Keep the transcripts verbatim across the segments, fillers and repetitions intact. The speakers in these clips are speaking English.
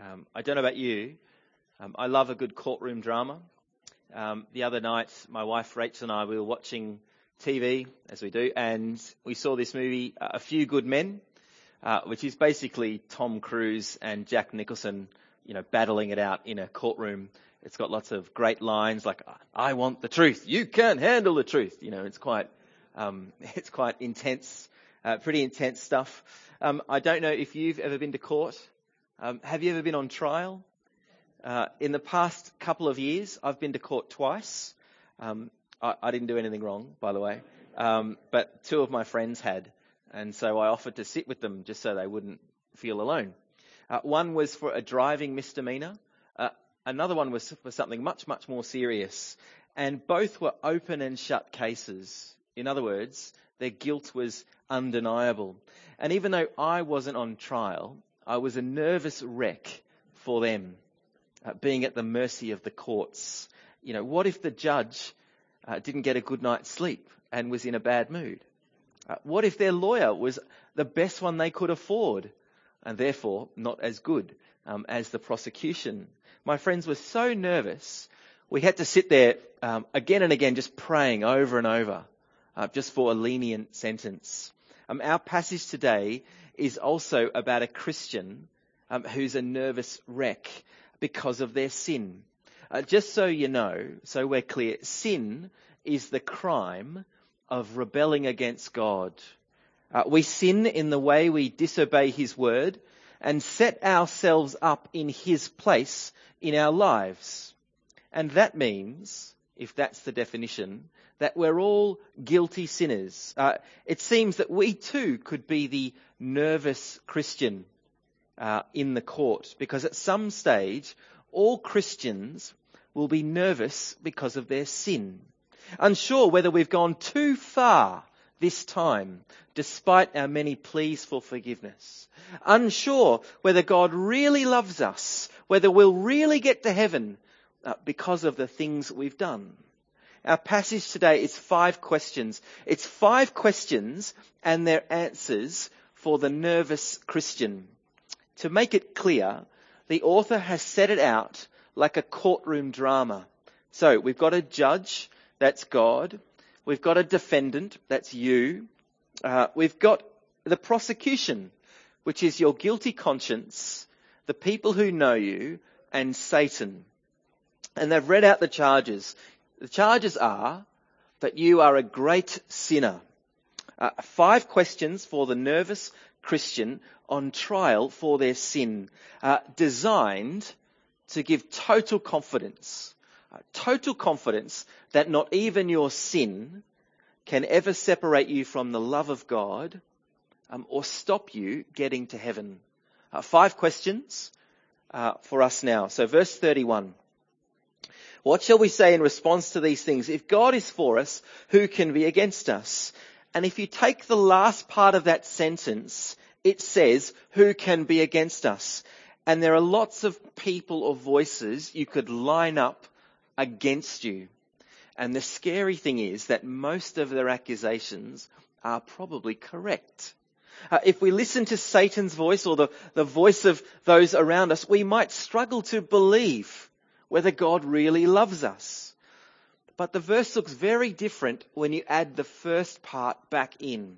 Um, I don't know about you. Um, I love a good courtroom drama. Um, the other night, my wife Rachel and I, we were watching T V, as we do, and we saw this movie, uh, A Few Good Men, uh, which is basically Tom Cruise and Jack Nicholson, you know, battling it out in a courtroom. It's got lots of great lines like, "I want the truth. You can't handle the truth." You know, it's quite, um, it's quite intense, uh, pretty intense stuff. Um, I don't know if you've ever been to court. Um, have you ever been on trial? Uh, in the past couple of years, I've been to court twice. Um, I, I didn't do anything wrong, by the way, um, but two of my friends had, and so I offered to sit with them just so they wouldn't feel alone. Uh, one was for a driving misdemeanor. Uh, another one was for something much, much more serious, and both were open and shut cases. In other words, their guilt was undeniable. And even though I wasn't on trial, I was a nervous wreck for them. Uh, being at the mercy of the courts. You know, what if the judge uh, didn't get a good night's sleep and was in a bad mood? Uh, what if their lawyer was the best one they could afford and therefore not as good um, as the prosecution? My friends were so nervous, we had to sit there um, again and again just praying over and over uh, just for a lenient sentence. Um, our passage today is also about a Christian um, who's a nervous wreck because of their sin. Uh, just so you know, so we're clear, sin is the crime of rebelling against God. Uh, we sin in the way we disobey his word and set ourselves up in his place in our lives. And that means, if that's the definition, that we're all guilty sinners. Uh, it seems that we too could be the nervous Christian Uh, in the court, because at some stage all Christians will be nervous because of their sin, unsure whether we've gone too far this time despite our many pleas for forgiveness, unsure whether God really loves us, whether we'll really get to heaven uh, because of the things we've done. Our passage today is five questions. It's five questions and their answers for the nervous Christian. To make it clear, the author has set it out like a courtroom drama. So we've got a judge, that's God. We've got a defendant, that's you. Uh, we've got the prosecution, which is your guilty conscience, the people who know you, and Satan. And they've read out the charges. The charges are that you are a great sinner. Uh, five questions for the nervous Christian on trial for their sin, uh, designed to give total confidence, uh, total confidence that not even your sin can ever separate you from the love of God um, or stop you getting to heaven. Uh, five questions uh, for us now. So verse thirty-one. What shall we say in response to these things? If God is for us, who can be against us? And if you take the last part of that sentence, it says, who can be against us? And there are lots of people or voices you could line up against you. And the scary thing is that most of their accusations are probably correct. Uh, if we listen to Satan's voice or the, the voice of those around us, we might struggle to believe whether God really loves us. But the verse looks very different when you add the first part back in.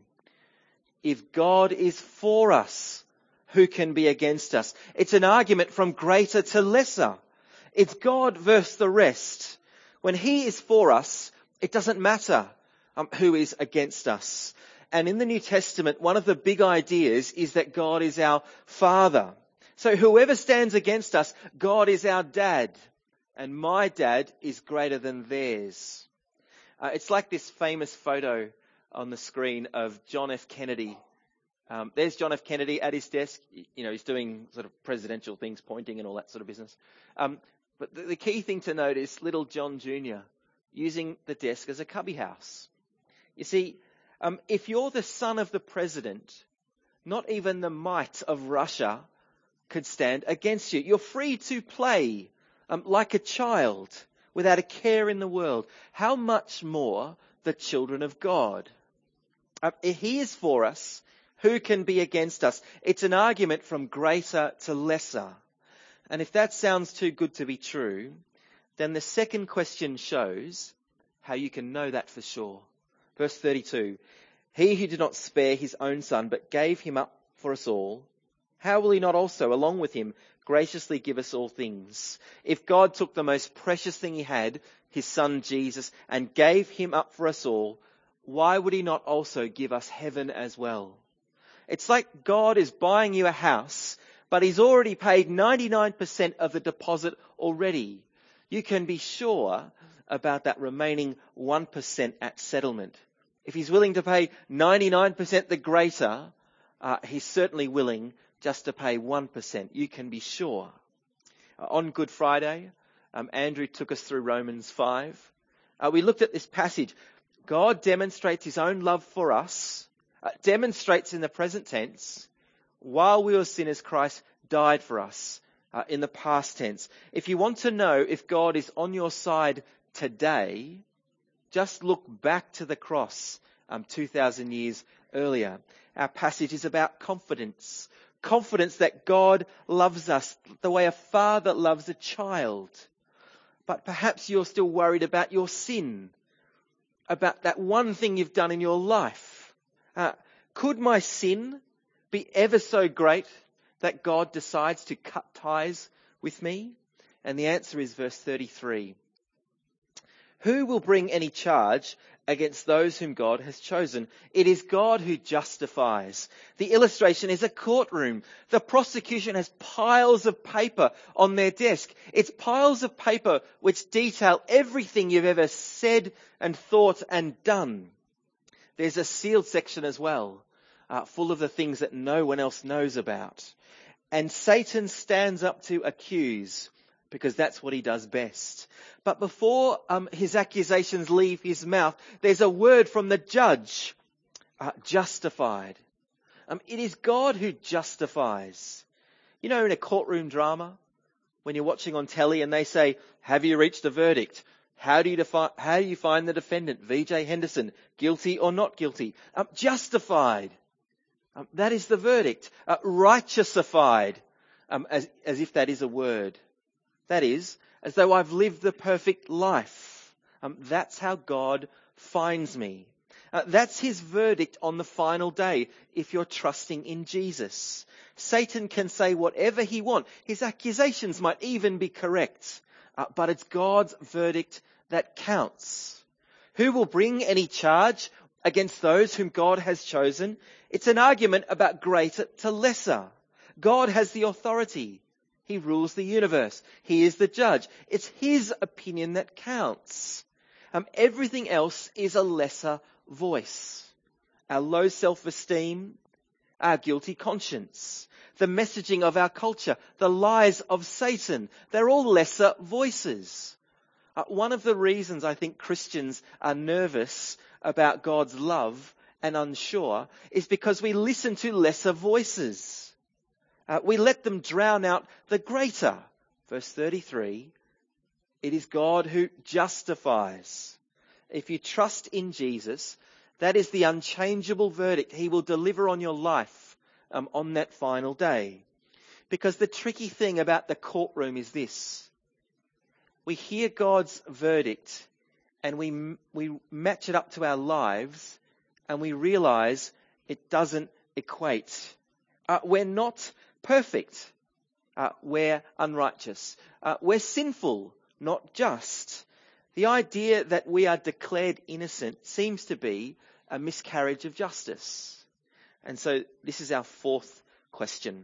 If God is for us, who can be against us? It's an argument from greater to lesser. It's God versus the rest. When he is for us, it doesn't matter um, who is against us. And in the New Testament, one of the big ideas is that God is our Father. So whoever stands against us, God is our dad. And my dad is greater than theirs. Uh, it's like this famous photo on the screen of John F. Kennedy. Um, there's John F. Kennedy at his desk. You know, he's doing sort of presidential things, pointing and all that sort of business. Um, but the, the key thing to note is little John Junior using the desk as a cubby house. You see, um, if you're the son of the president, not even the might of Russia could stand against you. You're free to play um, like a child without a care in the world. How much more the children of God? Uh, if he is for us, who can be against us? It's an argument from greater to lesser. And if that sounds too good to be true, then the second question shows how you can know that for sure. Verse thirty-two, he who did not spare his own son, but gave him up for us all, how will he not also, along with him, graciously give us all things? If God took the most precious thing he had, his son Jesus, and gave him up for us all, why would he not also give us heaven as well? It's like God is buying you a house, but he's already paid ninety-nine percent of the deposit already. You can be sure about that remaining one percent at settlement. If he's willing to pay ninety-nine percent the greater, uh, he's certainly willing just to pay one percent. You can be sure. Uh, on Good Friday, um, Andrew took us through Romans five. Uh, we looked at this passage. God demonstrates his own love for us, uh, demonstrates in the present tense, while we were sinners, Christ died for us, uh, in the past tense. If you want to know if God is on your side today, just look back to the cross um, two thousand years earlier. Our passage is about confidence. Confidence that God loves us the way a father loves a child. But perhaps you're still worried about your sin, about that one thing you've done in your life. Uh, could my sin be ever so great that God decides to cut ties with me? And the answer is verse thirty-three. Who will bring any charge against those whom God has chosen? It is God who justifies. The illustration is a courtroom. The prosecution has piles of paper on their desk. It's piles of paper which detail everything you've ever said and thought and done. There's a sealed section as well, uh, full of the things that no one else knows about. And Satan stands up to accuse, because that's what he does best. But before um, his accusations leave his mouth, there's a word from the judge, uh, justified. Um, it is God who justifies. You know, in a courtroom drama, when you're watching on telly and they say, have you reached a verdict? How do you define, how do you find the defendant, V J Henderson, guilty or not guilty? Um, justified. Um, that is the verdict. Uh, righteousified, um, as, as if that is a word. That is, as though I've lived the perfect life. Um, that's how God finds me. Uh, that's his verdict on the final day if you're trusting in Jesus. Satan can say whatever he wants. His accusations might even be correct. Uh, but it's God's verdict that counts. Who will bring any charge against those whom God has chosen? It's an argument about greater to lesser. God has the authority. He rules the universe. He is the judge. It's his opinion that counts. Um, everything else is a lesser voice. Our low self-esteem, our guilty conscience, the messaging of our culture, the lies of Satan, they're all lesser voices. Uh, one of the reasons I think Christians are nervous about God's love and unsure is because we listen to lesser voices. Uh, we let them drown out the greater. Verse thirty-three, it is God who justifies. If you trust in Jesus, that is the unchangeable verdict he will deliver on your life um, on that final day. Because the tricky thing about the courtroom is this. We hear God's verdict and we, we match it up to our lives and we realize it doesn't equate. Uh, we're not perfect. Uh, we're unrighteous. Uh, we're sinful, not just. The idea that we are declared innocent seems to be a miscarriage of justice. And so this is our fourth question.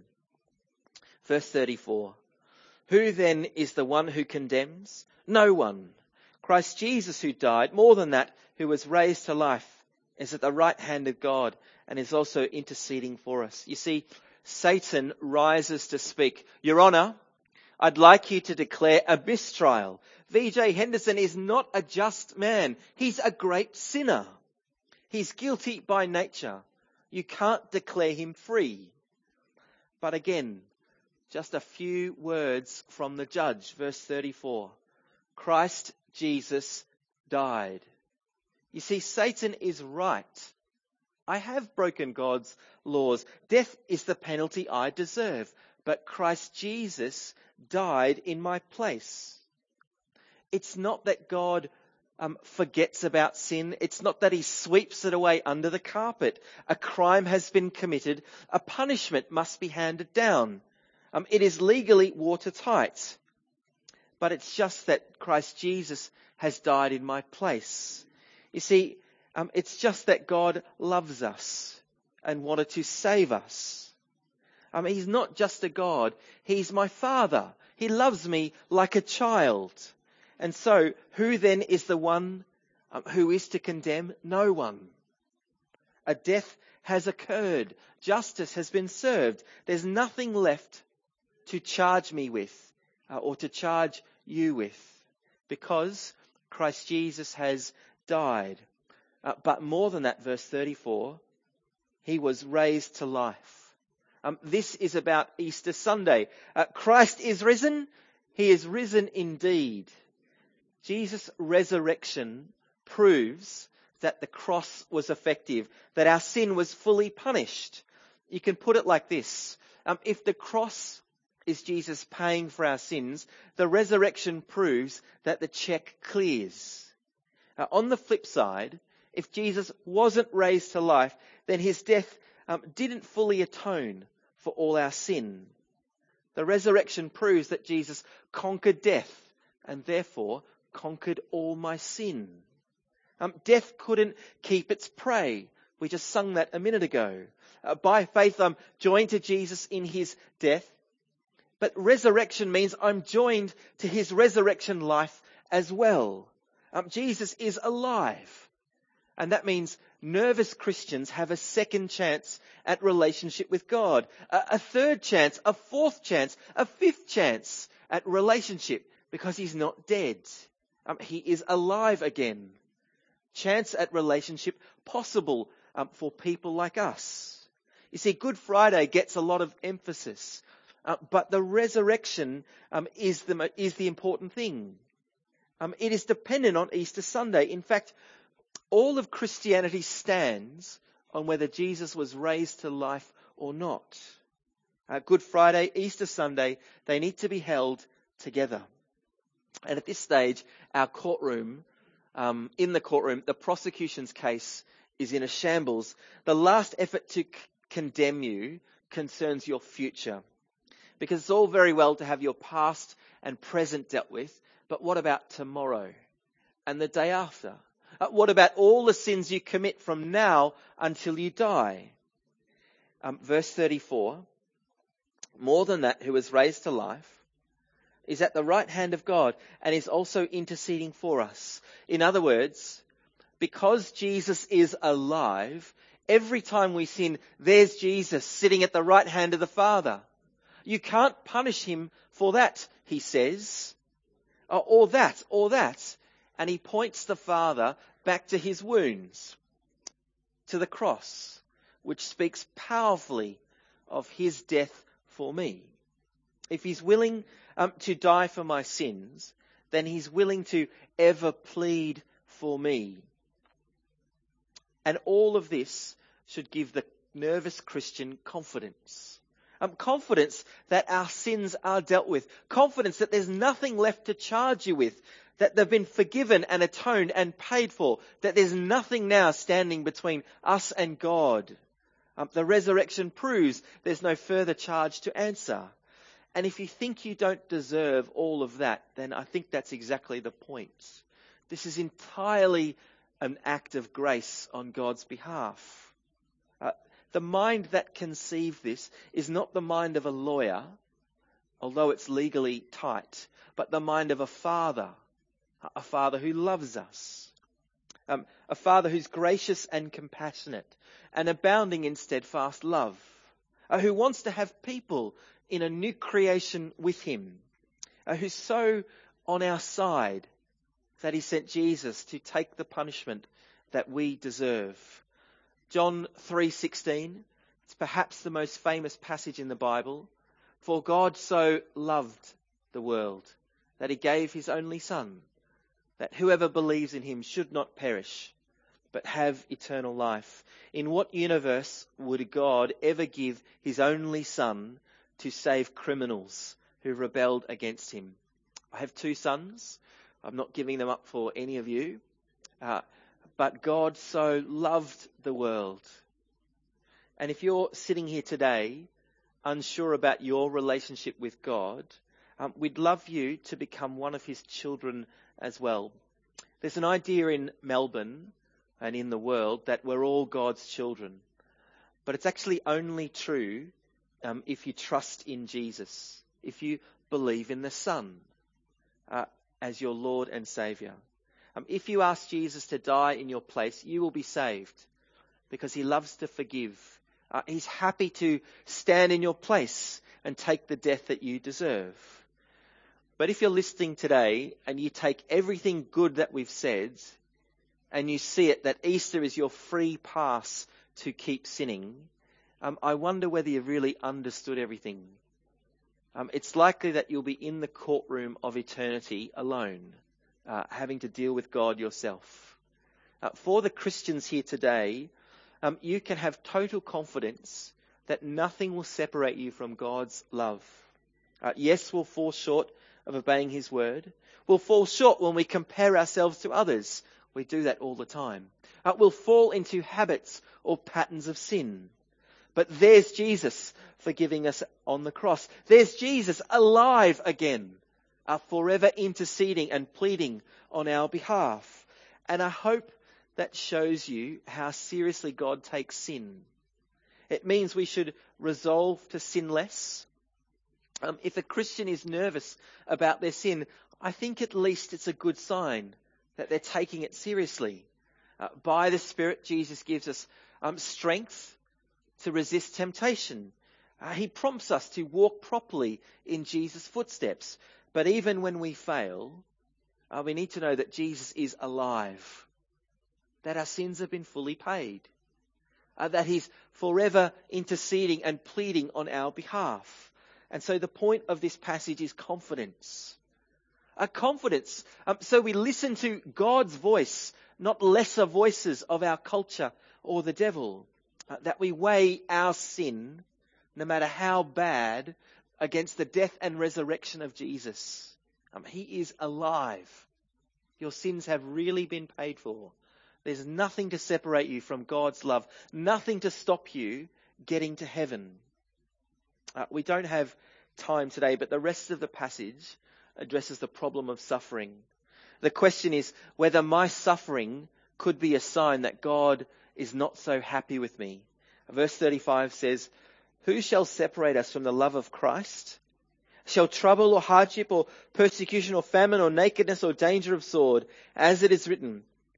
Verse thirty-four. Who then is the one who condemns? No one. Christ Jesus, who died, more than that, who was raised to life, is at the right hand of God and is also interceding for us. You see, Satan rises to speak. Your Honour, I'd like you to declare a mistrial. V J Henderson is not a just man. He's a great sinner. He's guilty by nature. You can't declare him free. But again, just a few words from the judge. Verse thirty-four. Christ Jesus died. You see, Satan is right. I have broken God's laws. Death is the penalty I deserve. But Christ Jesus died in my place. It's not that God um, forgets about sin. It's not that he sweeps it away under the carpet. A crime has been committed. A punishment must be handed down. Um, it is legally watertight. But it's just that Christ Jesus has died in my place. You see, um, it's just that God loves us and wanted to save us. Um, he's not just a God. He's my Father. He loves me like a child. And so, who then is the one um, who is to condemn? No one. A death has occurred. Justice has been served. There's nothing left to charge me with uh, or to charge you with, because Christ Jesus has died. Uh, but more than that, verse thirty-four, he was raised to life. Um, this is about Easter Sunday. Uh, Christ is risen. He is risen indeed. Jesus' resurrection proves that the cross was effective, that our sin was fully punished. You can put it like this. Um, if the cross is Jesus paying for our sins, the resurrection proves that the check clears. Uh, on the flip side, if Jesus wasn't raised to life, then his death um, didn't fully atone for all our sin. The resurrection proves that Jesus conquered death and therefore conquered all my sin. Um, death couldn't keep its prey. We just sung that a minute ago. Uh, by faith, I'm joined to Jesus in his death. But resurrection means I'm joined to his resurrection life as well. Um, Jesus is alive. And that means nervous Christians have a second chance at relationship with God, a, a third chance, a fourth chance, a fifth chance at relationship, because he's not dead. Um, he is alive again. Chance at relationship possible um, for people like us. You see, Good Friday gets a lot of emphasis, uh, but the resurrection um, is the is the important thing. Um, it is dependent on Easter Sunday. In fact, all of Christianity stands on whether Jesus was raised to life or not. Uh, Good Friday, Easter Sunday, they need to be held together. And at this stage, our courtroom, um, in the courtroom, the prosecution's case is in a shambles. The last effort to c- condemn you concerns your future. Because it's all very well to have your past and present dealt with, but what about tomorrow and the day after? Uh, what about all the sins you commit from now until you die? Um, verse thirty-four, more than that, who was raised to life, is at the right hand of God and is also interceding for us. In other words, because Jesus is alive, every time we sin, there's Jesus sitting at the right hand of the Father. You can't punish him for that, he says, or, or that, or that. And he points the Father back to his wounds, to the cross, which speaks powerfully of his death for me. If he's willing um, to die for my sins, then he's willing to ever plead for me. And all of this should give the nervous Christian confidence. Um, confidence that our sins are dealt with. Confidence that there's nothing left to charge you with. That they've been forgiven and atoned and paid for. That there's nothing now standing between us and God. Um, the resurrection proves there's no further charge to answer. And if you think you don't deserve all of that, then I think that's exactly the point. This is entirely an act of grace on God's behalf. Uh, the mind that conceived this is not the mind of a lawyer, although it's legally tight, but the mind of a father, a father who loves us, um, a father who's gracious and compassionate and abounding in steadfast love, uh, who wants to have people in a new creation with him, uh, who's so on our side that he sent Jesus to take the punishment that we deserve. John three sixteen, it's perhaps the most famous passage in the Bible. For God so loved the world that he gave his only Son, that whoever believes in him should not perish, but have eternal life. In what universe would God ever give his only Son to save criminals who rebelled against him. I have two sons. I'm not giving them up for any of you. Uh, but God so loved the world. And if you're sitting here today unsure about your relationship with God, um, we'd love you to become one of his children as well. There's an idea in Melbourne and in the world that we're all God's children. But it's actually only true um, if you trust in Jesus, if you believe in the Son uh, as your Lord and Saviour. Um, if you ask Jesus to die in your place, you will be saved because he loves to forgive. Uh, he's happy to stand in your place and take the death that you deserve. But if you're listening today and you take everything good that we've said and you see it that Easter is your free pass to keep sinning, um, I wonder whether you've really understood everything. Um, it's likely that you'll be in the courtroom of eternity alone, uh, having to deal with God yourself. Uh, for the Christians here today, um, you can have total confidence that nothing will separate you from God's love. Uh, yes, we'll fall short of obeying his word. We'll fall short when we compare ourselves to others. We do that all the time. Uh, we'll fall into habits or patterns of sin. But there's Jesus forgiving us on the cross. There's Jesus alive again, uh, forever interceding and pleading on our behalf. And I hope that shows you how seriously God takes sin. It means we should resolve to sin less. Um, if a Christian is nervous about their sin, I think at least it's a good sign that they're taking it seriously. Uh, by the Spirit, Jesus gives us um, strength to resist temptation. Uh, he prompts us to walk properly in Jesus' footsteps. But even when we fail, uh, we need to know that Jesus is alive, that our sins have been fully paid, uh, that he's forever interceding and pleading on our behalf. And so the point of this passage is confidence. A confidence. Um, so we listen to God's voice, not lesser voices of our culture or the devil. Uh, that we weigh our sin, no matter how bad, against the death and resurrection of Jesus. Um, he is alive. Your sins have really been paid for. There's nothing to separate you from God's love. Nothing to stop you getting to heaven. Uh, we don't have time today, but the rest of the passage addresses the problem of suffering. The question is whether my suffering could be a sign that God is not so happy with me. Verse thirty-five says, "Who shall separate us from the love of Christ? Shall trouble or hardship or persecution or famine or nakedness or danger of sword? As it is written,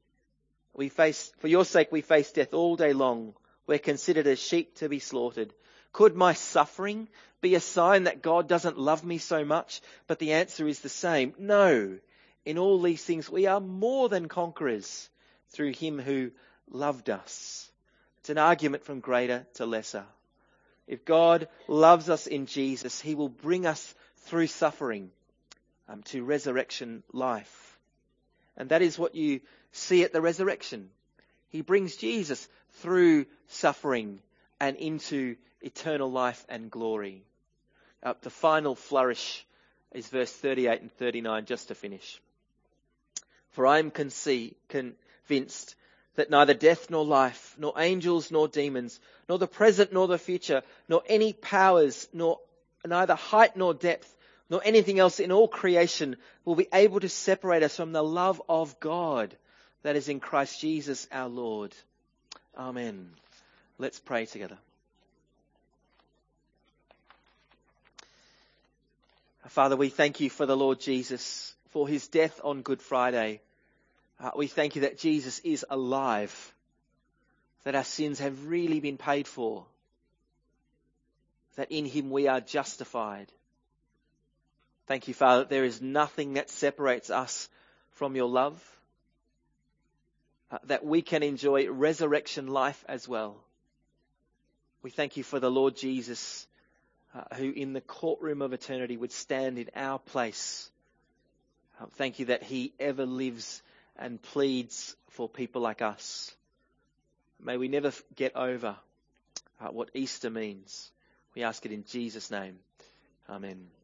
we face, for your sake we face death all day long. We're considered as sheep to be slaughtered. Could my suffering be a sign that God doesn't love me so much?" But the answer is the same. No. In all these things we are more than conquerors through him who loved us. It's an argument from greater to lesser. If God loves us in Jesus, he will bring us through suffering um, to resurrection life. And that is what you see at the resurrection. He brings Jesus through suffering and into eternal life and glory. Uh, the final flourish is verse thirty-eight and thirty-nine, just to finish. "For I am conce- convinced that neither death nor life, nor angels nor demons, nor the present nor the future, nor any powers, nor neither height nor depth, nor anything else in all creation will be able to separate us from the love of God that is in Christ Jesus our Lord." Amen. Let's pray together. Father, we thank you for the Lord Jesus, for his death on Good Friday. Uh, we thank you that Jesus is alive, that our sins have really been paid for, that in him we are justified. Thank you, Father, that there is nothing that separates us from your love, uh, that we can enjoy resurrection life as well. We thank you for the Lord Jesus, uh, who in the courtroom of eternity would stand in our place. Uh, thank you that he ever lives and pleads for people like us. May we never get over uh, what Easter means. We ask it in Jesus' name. Amen.